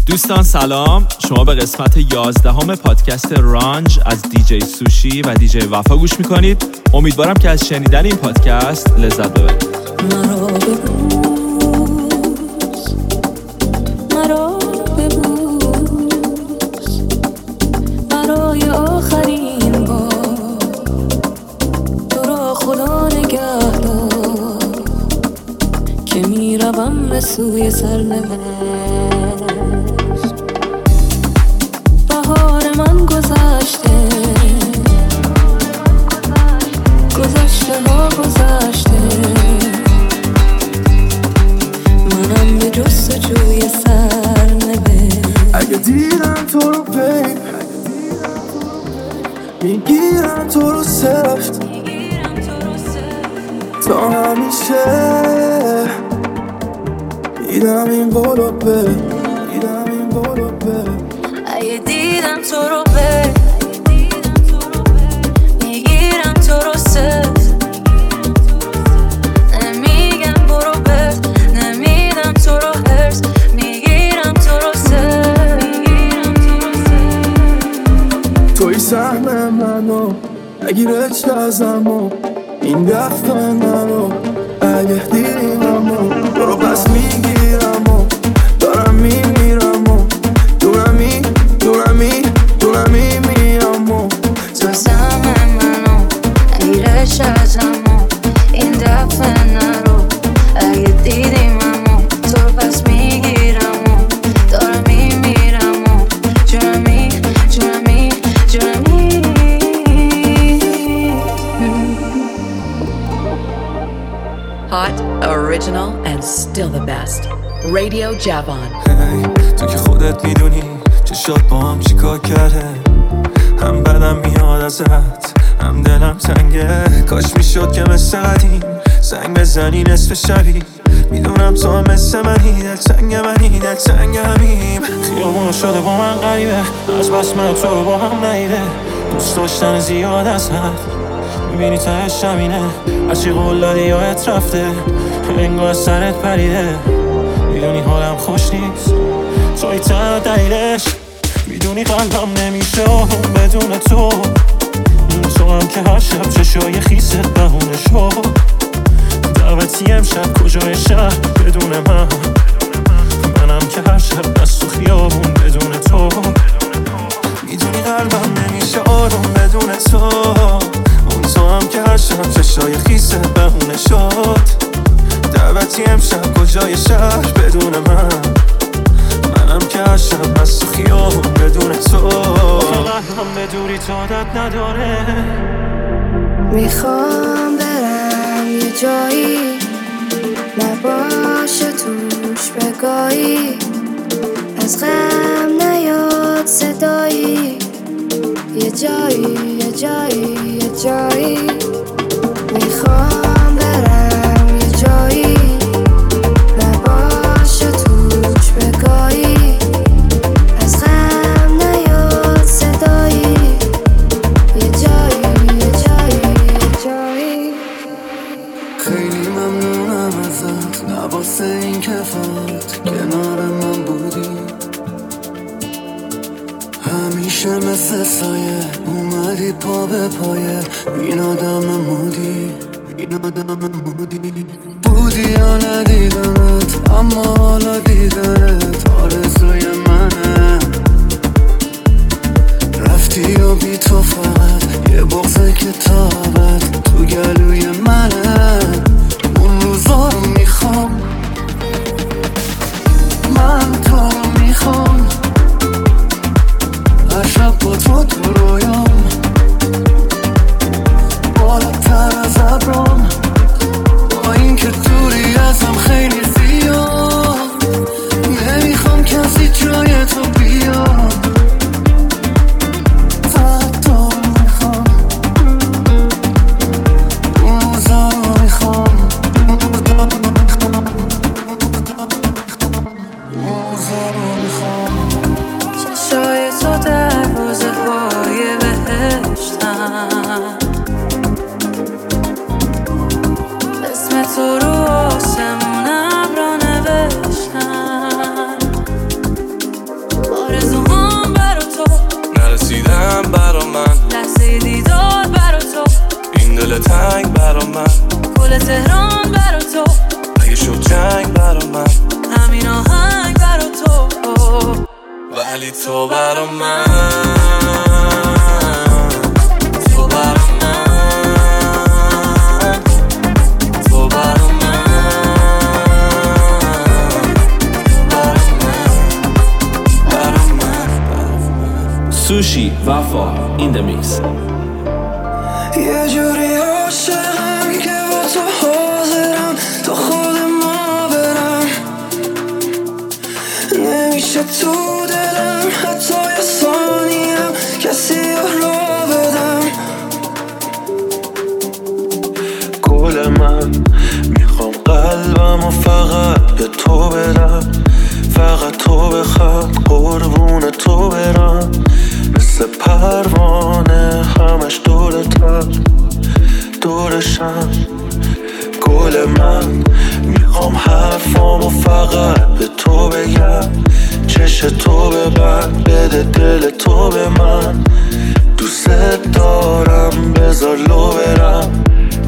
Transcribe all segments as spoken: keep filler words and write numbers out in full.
دوستان سلام، شما به قسمت یازدهم پادکست رانج از دیجی سوشی و دیجی وفا گوش میکنید. امیدوارم که از شنیدن این پادکست لذت ببرید. مرا ببوس، مرا ببوس، برای آخرین بار تو را خدا نگه دار که میروم به سوی سرنوشت. بهار من گذشته، گذشته ها گذشته، منم به جستجوی سرنوشت. اگه دیدم تو رو بیب میگیرم تو رو سفت تا همیشه. دیدم این بولو به دیدم این بولو به اگه دیدم تو رو به میگیرم تو رو سفت، نمیگم برو برد، نمیدم تو رو هرس، میگیرم تو رو سفت. توی سهم منو نگیر عشق ازمو، این دفت منو اگه دیدیممو برو پس میگیرم و دارم میمیرم و دونمی دونمی دونمی میرم و توی سهم منو نگیر عشق ازمو، این دفعه نرو اگه دیدیممو تو رو پس میگیرم و دارم میمیرم و جونمی جونمی جونمی. Hot, original, and still the best. Radio Javon. hey, تو که خودت میدونی چشات با هم چی کار کرده، هم بدم میاد ازت هم دلم تنگه. کاش میشد که مثل قدیم زنگ بزنی نصف شبی، میدونم تو هم مثل منی، دل تنگ منی دل تنگ همیم. خیابون شده با من غریبه، از بس من تو رو با هم نیده. دوست داشتن زیاد از حد میبینی تهش همینه، هرچی قول دادی یادت رفته، انگار سرت پریده. میدونی حالم خوش نیست، توی تنها دلیلش، میدونی قلبم نمیشه آروم بدون تو. تو هم که هر شب چشای خیست بهونه شو، دعوتی امشب کجای شهر بدون من، منم که هر شب دست تو خیابون بدون تو. میدونی قلبم نمیشه آروم بدون تو، اون تو هم که هر شب چشای خیست بهونه شد، دعوتی امشب کجای شهر بدون من، منم که هر شب از تو خیابون بدون تو. قلبم به دوری تو عادت نداره، میخوام برم یه جایی نباشه توش بگاهی، از غم نیاد صدایی، یه جایی یه جایی یه جایی. میخوام برم یه جایی نباشه توش بگاهی، از غم نیاد صدایی، یه جایی یه جایی یه جایی. خیلی ممنونم ازت نواسه این کفات کنار من بودی، همیشه مثل سایه اومدی پا به پایه. این آدم مودی این آدم مودی بودی یا ندیدمت، اما حالا دیدنت آرزوی منه. رفتی و بی تو فقط یه بغضه که تا ابد تو گلوی منه. اون روزا رو میخوام، من تو رو میخوام، هر شب با تو تو رویام، بالاتر از ابرام، با این که دوری ازم خیلی زیاد، نمیخوام کسی جای تو بیاد. فقط تو میخوام، اون روزا رو میخوام، اون روزا رو میخوام، اون روزا رو میخوام. چشای تو دروازه های بهشتن، اسم تو رو آسمونم را نوشتن. من، لحظه دیدار برا تو، این دل تنگ برا من، گل تهران برا تو، اگه شد جنگ برا من، همین آهنگ برا تو، ولی تو برا من، تو برا من، تو برا من، برا من، برا من. سوشی وفا این د میکس. یه جوری عاشقم که با تو حاضرم تا خود ما برم، نمیشه تو دلم حتی یه ثانیم کسی رو بدم. گل من میخوام قلبم و فقط به تو بدم، فقط تو بخواد قربون تو برم، مثل پروانه همش دورتم دورشم. گل من میخوام حرفامو فقط به تو بگم، چش تو ببند بده دل تو به من، دوست دارم بذار لو برم،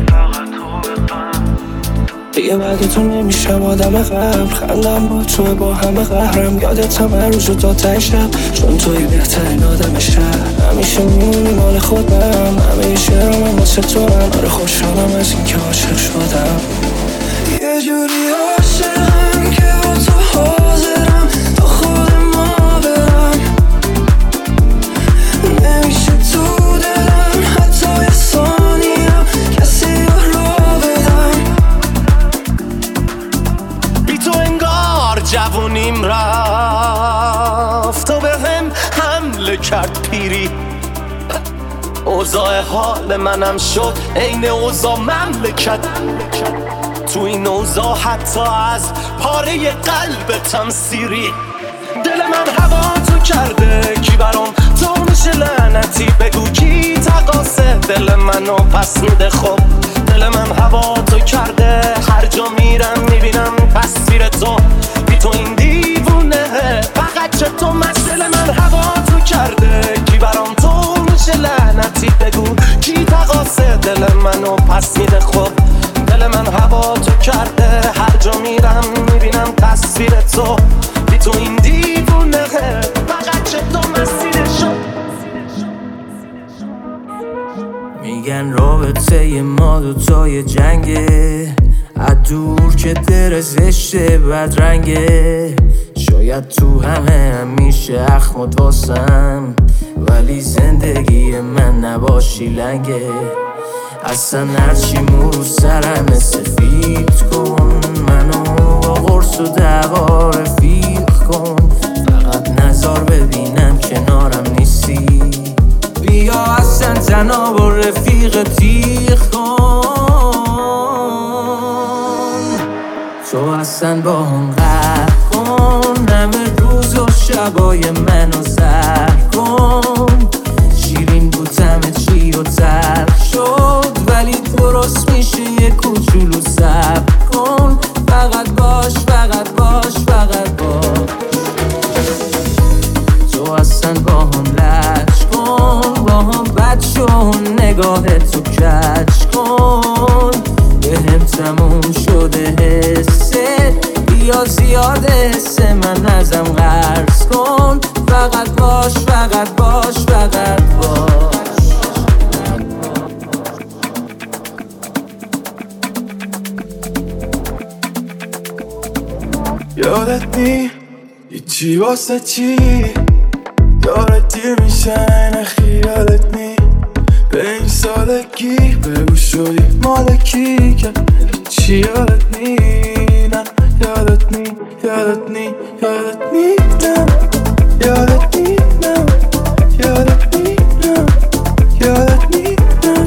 دیگه بعد تو نمیشم آدم قبل، خندم با تو با همه قهرم، یادتم هر روز و تا ته شب، چون توی بهترین آدم شهر، همیشه میمونی مال خودم، همه شعرام هم واسه تو هم، آره خوشحالم از این که عاشق شدم. یه جوری عاشقم که با تو حاضرم تا خود ما برم، نمیشه تو دلم حتی یه ثانیم کسی رو بدم. بی تو انگار جوونیم رفت، تو به هم حمله کرد پیری، اوضاع حال منم شد عین اوضاع مملکت، تو این اوضاع حتی از پاره قلبتم سیری. دل من هوا تو کرده کی برام تو میشه لعنتی، بگو کی تقاسه دل منو پس میده. خب دل من هوا تو کرده، هر جا میرم میبینم تصویر تو، بی تو این دیوونه فقط چه تو مست. دل من هوا تو کرده کی برام تو میشه لعنتی، بگو کی تقاسه دل منو پس میده. خب دل من هوا تو کرده، هر جا میرم میبینم تصویر تو، بی تو این دیوونه فقط چه تو مسیرشو. میگن رابطه ما دوتای جنگه، عدور که در زشته بدرنگه، شاید تو همه همیشه اخمت واسم، ولی زندگی من نباشی لنگه. اصلا هرچی مو سرم سفید کن، منو با قرص و دعوا رفیق کن، فقط نظر ببینم کنارم نیستی، بیا اصلا تنها با رفیق تیغ کن، تو اصلا با هم قهر کن، همه روز و شبای منو زهر کن، شیرین بود همه چی و تلخ شد، ولی درست میشه یه کوچولو صبر کن، فقط باش فقط باش فقط باش، تو اصلا با هم لج کن، با هم بد شو نگاه تو کج کن، به هم تموم شده حسه، بیا زیاده حسه من ازم قرض کن، فقط باش فقط باش فقط باش. یادت نی هیچی واسه چی، یادت دیر میشه نخیالت نی، به این سادگی بگو شدی مالکی که چی. یادت نی نه یادت نی یادت نی یادت نی نه یادت نی نه یادت نی نه یادت نی نه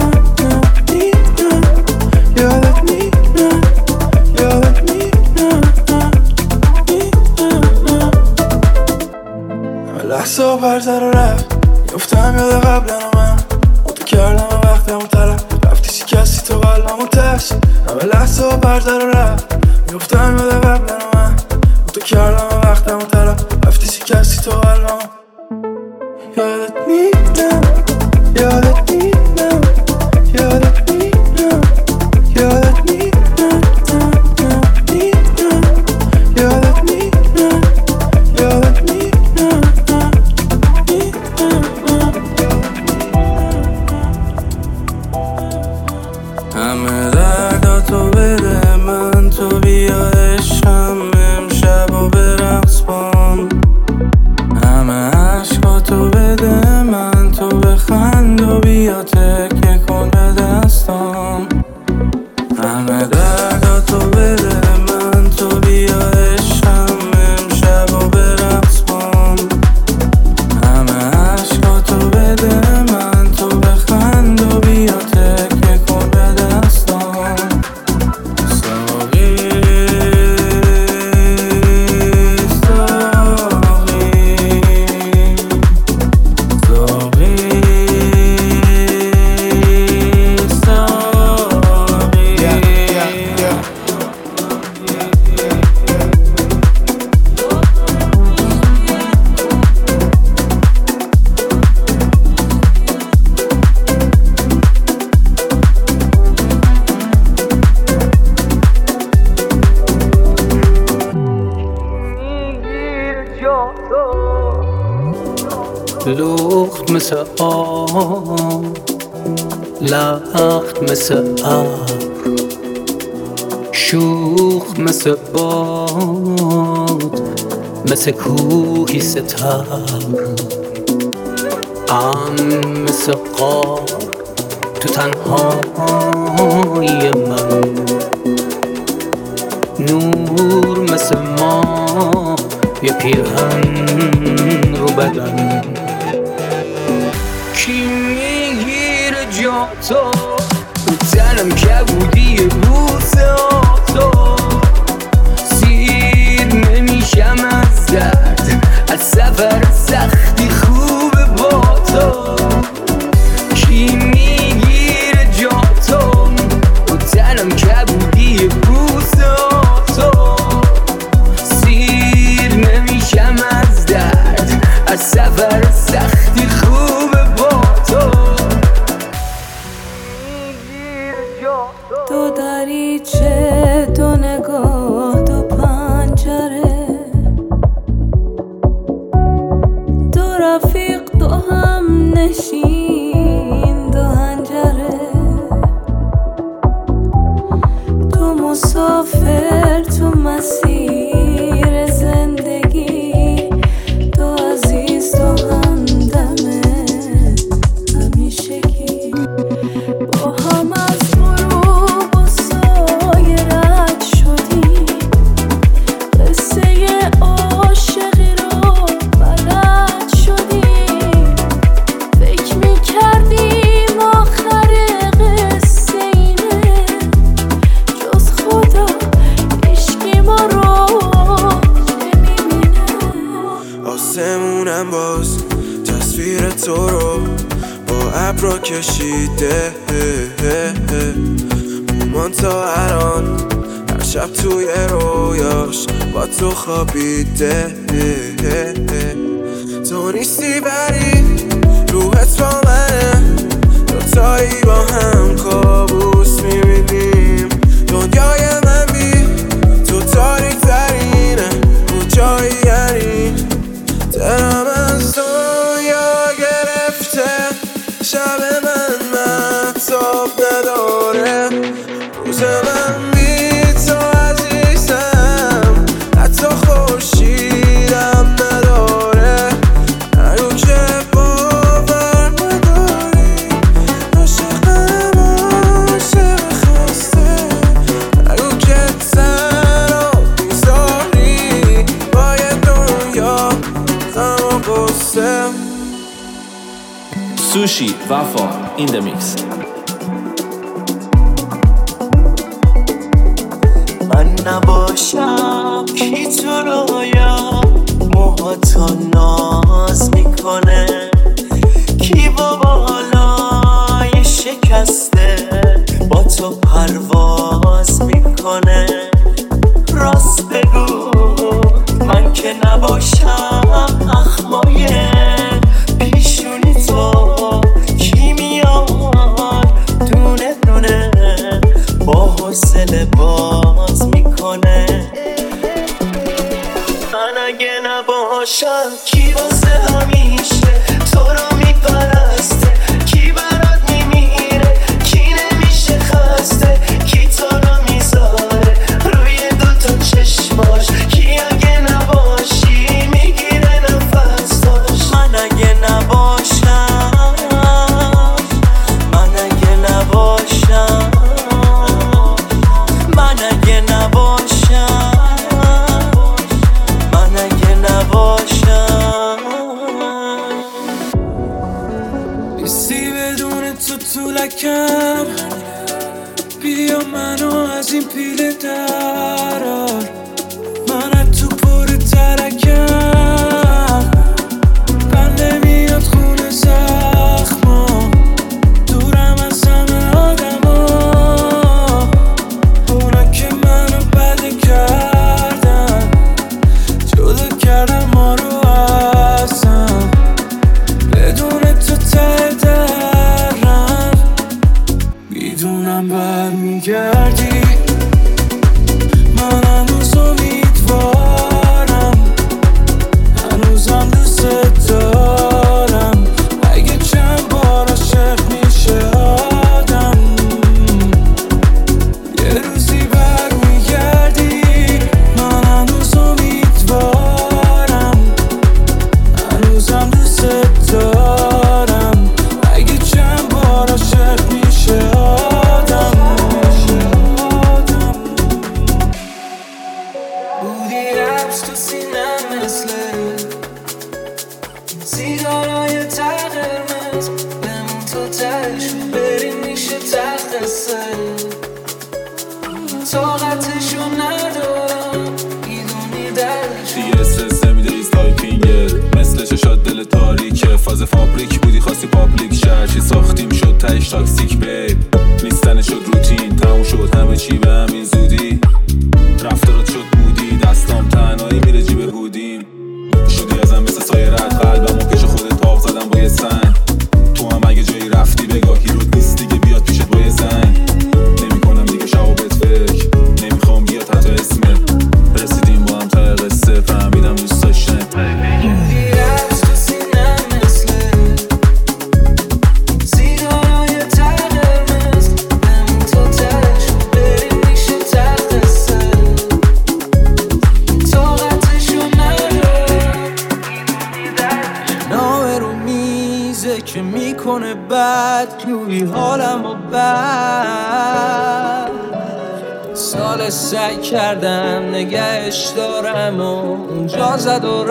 یادت نی نه یادت نی نه لحظه برزر و رفت، گفتم یاد قبلا من تو کردم و وقتم و طرف، رفتی شکستی تو قلبم و ترس، همه لحظه برزر و رفت، گفتم یاد قبلا من تو کردم و وقتم و طرف، رفتی شکستی تو قلبم، یادت نی نه لخت مثل آب، لخت مثل ابر، شوخ مثل باد، مثل کوهی ستبر، ام مثل قار تو تنهایی من، نور مثل ما یه پیرهن رو بدن. کی میگیره جا تو رو تنم که بودی روز تو، سیر نمیشم از درد، از سفر سختی خوبه با تو. کی میگیره جا تو رو تنم که بودی روز تو، سیر نمیشم از درد، از سفر سختی خوبه با تو. دو دریچه، دو نگاه، دو پنجره، دو رفیق، دو هم نشین، دو هنجره، دو مسافر تو مسیر زندگی، دو عزیز، دو همدمه همیشگی، با هم از غروب و سایه رد شدیم، قصه عاشقی رو بلد شدیم، فکر میکردیم آخر قصه اینه، جز خدا عشقی ما رو نمیبینه. آسمونم باز تصویر تو رو با ابرا کشیده، مومان تا الان هر شب توی رویاش با تو خوابیده. تو نیستی بری روحت با منه، دوتایی با هم کابوس میبینیم، دنیای من بی تو تاریک ترینه، کجایی یعنی دلم از دنیا گرفته، شب من مهتاب نداره، روز من بی تو عزیزم، حتی خورشیدم نداره. نگو که باور نداری، عاشقم عاشق خسته، نگو که تنها میذاری با یه دنیا غم و غصه. سوشی وفا این د میکس. من نباشم کی تو رویا موهاتو ناز میکنه، کی با بالای شکسته با تو پرواز میکنه. راست بگو من که نباشم اخمای پیشونی تو، کی میاد دونه دونه با حوصله باز میکنه. من اگه نباشم کی واسه همیشه تو رو میپرسته، کی برات میمیره، کی نمیشه خسته، کی تو رو میذاره روی دوتا چشماش، کی اگه نباشی میگیره نفساش. من اگه نباشم، من اگه نباشم، من اگه نباشم، من اگه نباشم. نیستی بدون تو طولکم، بیا منو از این پیله درار، من از تو پر ترکم، بنده میاد خونه زخما، دورم از همه آدما، اونا که منو بده کردن، جدا کردن ما رو ازم، بدون تو ته درم، میدونم برمیگردی، من هنوز امیدوارم، که میکنه بد جوی حالم و بد. سال سعی کردم نگهش دارم و اونجا زد و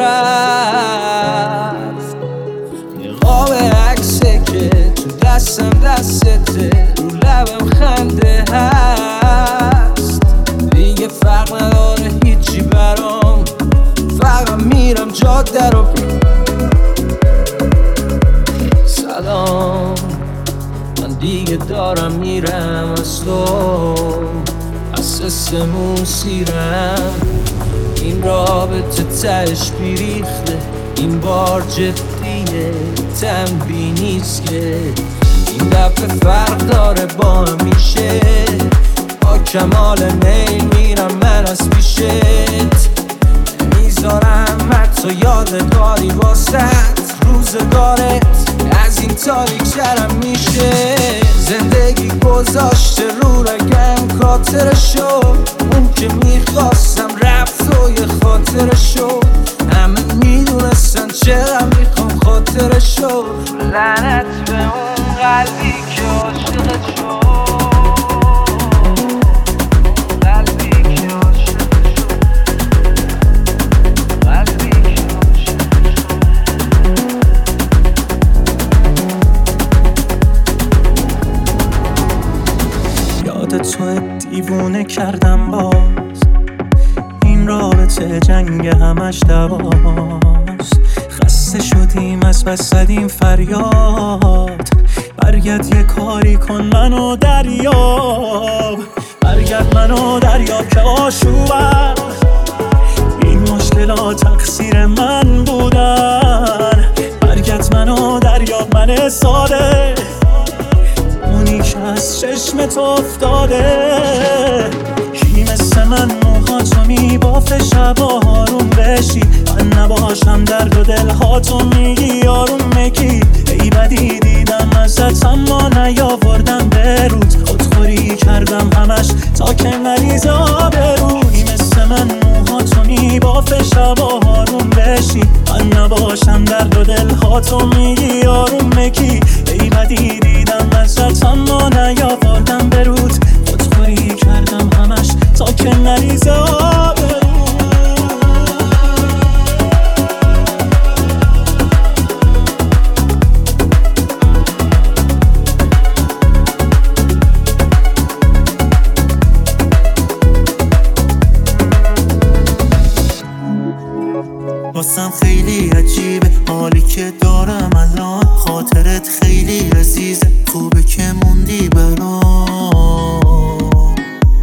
رفت. نقاب عکسه که تو دستم دستته، رو لبم خنده هست. دیگه فرق نداره هیچی برام، فقط میرم جاده رو. سلام، من دیگه دارم میرم از تو، از سسمون سیرم. این رابطه تهش بیریخته، این بار جدیه، تنبیه نیست که این دفعه فرق داره با همیشه. با کمال میل میرم من از پیشت، میذارم حتی یادگاری واسط. روزگارت از این تاریک‌ترم میشه. زندگی گذاشته رو رگم خاطرشو، اون که میخواستم رفت و یه خاطرشو. همه میدونستن چرا میخوام خاطرشو. لعنت به اون قلبی که عاشقت شد، قلبی که عاشقت شد، قلبی که عاشقت شد. یاد تو دیوونه کردم باز، این رابطه جنگ همش دواست. خسته شدیم از بس زدیم فریاد، برگرد یه کاری کن منو دریاب. برگرد منو دریاب که آشوبم، این مشکلات تقصیر من بودن. برگرد منو دریاب، من ساده اونی که از چشمت افتاده. کی مثل من موهاتو میبافه شبا آروم بشی، من نباشم درد و دلهاتو میگی آروم مکی. ای بدی دیدم ازت اما نیاوردم برود، خودخوری کردم همش تا که مریض آبروی. مثل من موهاتو میبافه شبا آروم بشی، من نباشم درد و دلهاتو میگی آروم مکی. ای بدی دیدم ازت اما نیاوردم برود، خودخوری کردم همش تا که مریض آبروی. واسم خیلی عجیبه حالی که دارم الان، خاطرت خیلی عزیزه، خوبه که موندی برام.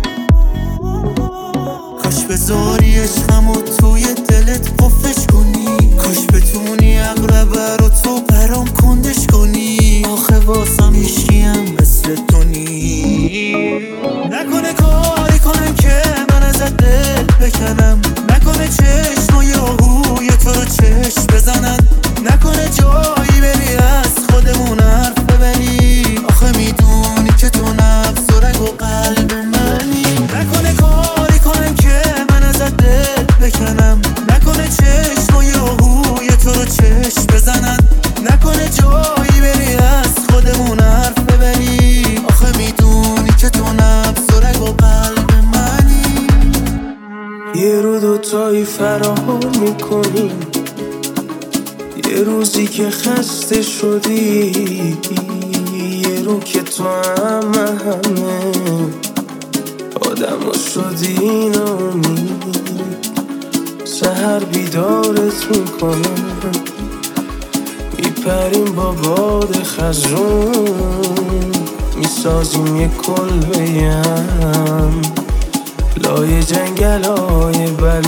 کاش بذاری عشقمو توی دلت قفلش کنی، کاش بتونی اقربه رو تو برام کندش کنی. آخه واسم هیچکیم مثل تو نی. نکنه کاری کنم که من ازت دل بکنم، نکنه چشمای آهوی تو رو چشم بزنن، نکنه جایی بری از خودمون حرف ببری. آخه میدونی که تو نفس و رگ و قلب منی. نکنه کاری کنم که من ازت دل بکنم، نکنه چشمای آهوی تو رو چشم بزنن، نکنه جایی بری از خودمون حرف ببری. آخه میدونی که تو نفس و رگ و قلب منی. یه رو دوتایی فراهم میکنیم، یه روزی که خسته شدی، یه رو که تو همه همه آدم رو شدی ناامید. سحر بیدارت میکنم، میپریم با باد خزرون، میسازیم یه کلبه هم لای جنگل های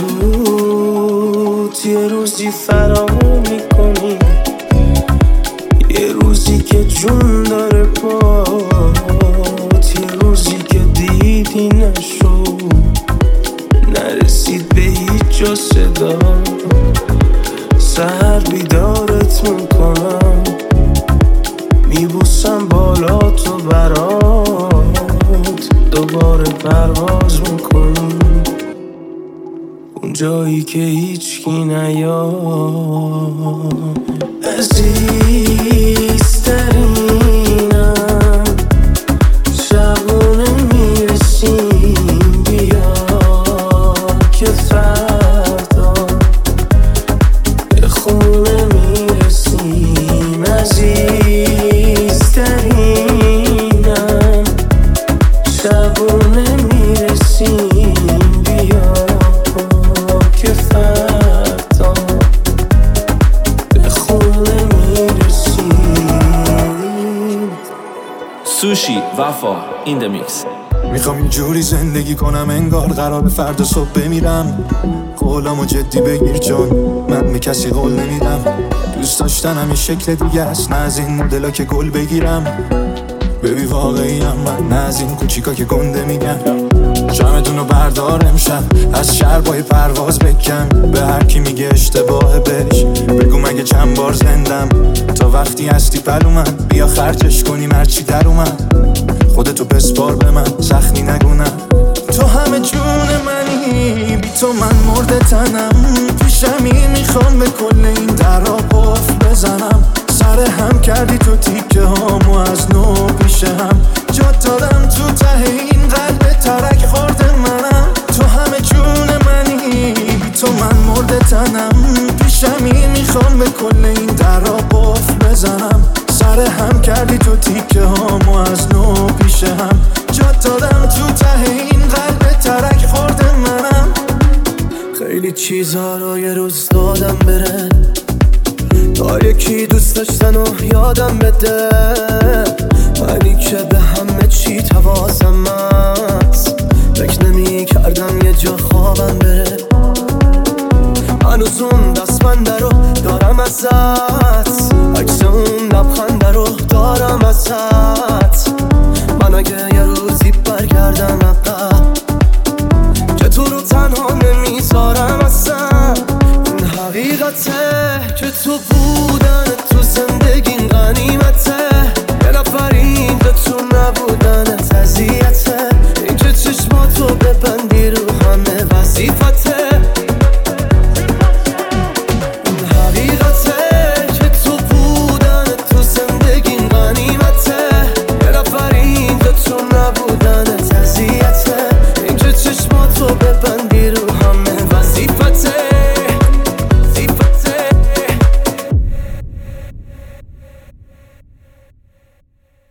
بلوط. یه روزی فرامون میکنی، یه روزی که جون داره پات، یه روزی که دیدی نشد، نرسید به هیچ جا صدا. سحر بیدارت میکنم، میبوسم بالا تو برات، دوباره پرواز میکنیم اون جایی که هیچکی نیاد. عزیز سوشی وفا این د میکس. میخوام اینجوری زندگی کنم انگار قرار فردا صبح بمیرم. قولامو جدی بگیر جان، من به کسی قول نمیدم. دوست داشتنم یه شکل دیگه است، نه از این مدلا که گل بگیرم. ببی واقعیم من، نه از این کوچیکا که گنده میگن. جمعتونو بردار امشب، از شربای پرواز بکن. به هر کی میگه اشتباه بهش بگو مگه چند بار زندم. تا وقتی هستی پلو من، بیا خرجش کنیم هرچی در اومد. خودتو بسپار به من، سختی نگونم. تو همه جون منی، بی تو من مرده تنم. پیشمی میخوام به کل این درا قفل بزنم. سر هم کردی تو تیکه هامو از نو پیش هم. جا دادم تو ته این قلب ترک خورده منم. تو همه جون منی، بی تو من مرده تنم. پیشمی میخوام به کل این درا قفل بزنم. سر هم کردی تو تیکه هامو از نو پیش هم. جا دادم تو ته این قلب ترک خورده منم. خیلی چیزها رو یه روز دادم بره، تا یکی دوست داشتن و یادم بده. منی که به همه چی توازم است، فکر نمی کردم یه جا خوابم بره. هنوز اون دستبنده رو